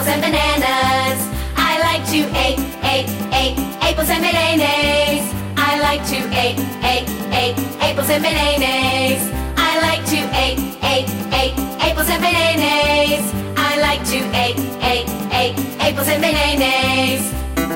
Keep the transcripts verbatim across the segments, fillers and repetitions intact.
and bananas. I like to eat, eat, eat apples and bananas. I like to eat, eat, eat apples and bananas. I like to eat, eat, eat apples and bananas. I like to eat, eat, eat apples and bananas.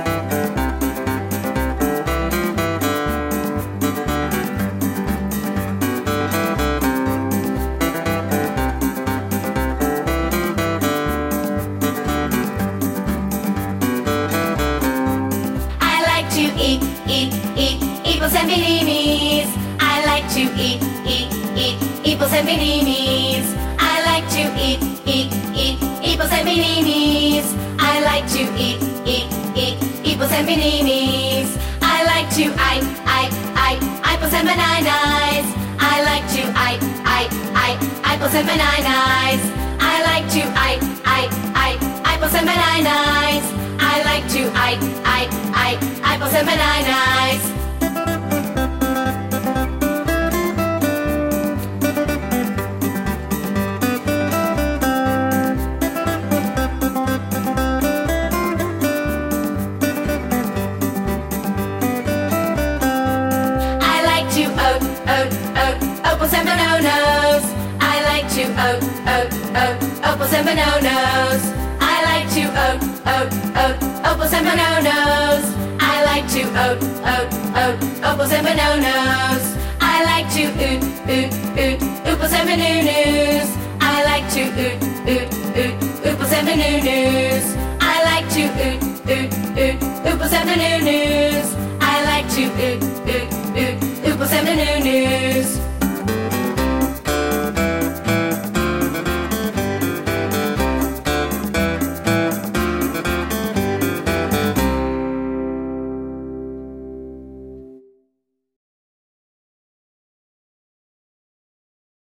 Eat, eat, eat apples and bananas. I like to eat, eat, eat apples and bananas. I like to eat, eat, eat apples and bananas. I like to eat, eat, eat apples and bananas. I like to eat, eat, eat apples and bananas. I like to eat, eat, eat apples and bananas. I like to eat, eat, eat apples and bananas. I like to eat, eat, eat apples and bananas. I like to oat, oat, oat apples and bananas. I like to oat, oat, oat apples and bananas. I like to oat, oat, oat apples and bananas. I like to oat, oat, oat apples and bananas. I like to oot, oot, oot apples and bananas. I like to oot, oot, oot apples and bananas. I like to oot, oot, oot apples and bananas.